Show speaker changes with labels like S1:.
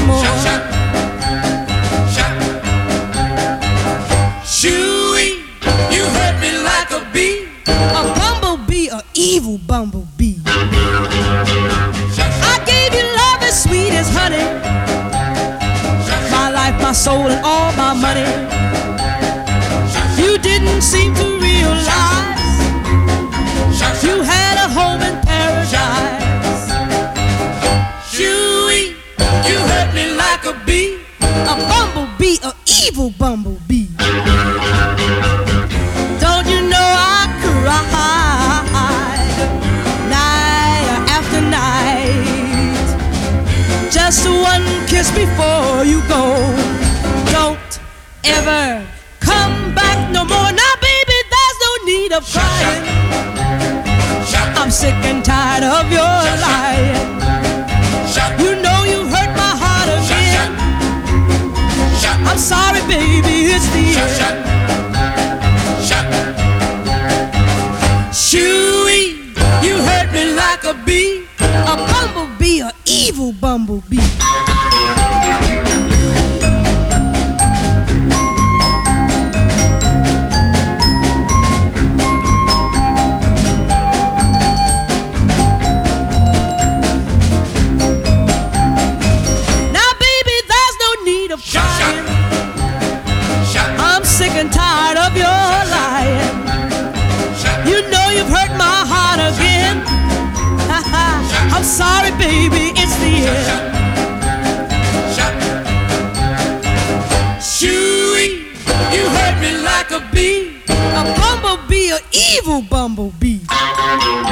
S1: more.
S2: Shoo-wee, you hurt me like a bee.
S1: A bumblebee, a evil bumblebee. I gave you love as sweet as honey, my life, my soul, and all my money. You didn't seem to realize you had a home in paradise.
S2: Shoo-wee, you hurt me like a bee.
S1: A bumblebee, a evil bumblebee. Don't you know I cried night after night? Just one kiss before you go. Don't ever come back no more. Now, baby, there's no need of crying. I'm sick and tired of your lying. You know you hurt my heart again. I'm sorry, baby, it's the end.
S2: Shoo-wee, you hurt me like a bee.
S1: A bumblebee, a evil bumblebee. I'm sick and tired of your lying. You know you've hurt my heart again. I'm sorry, baby, it's the end.
S2: Shoo-wee, you hurt me like a bee.
S1: A bumblebee, an evil bumblebee.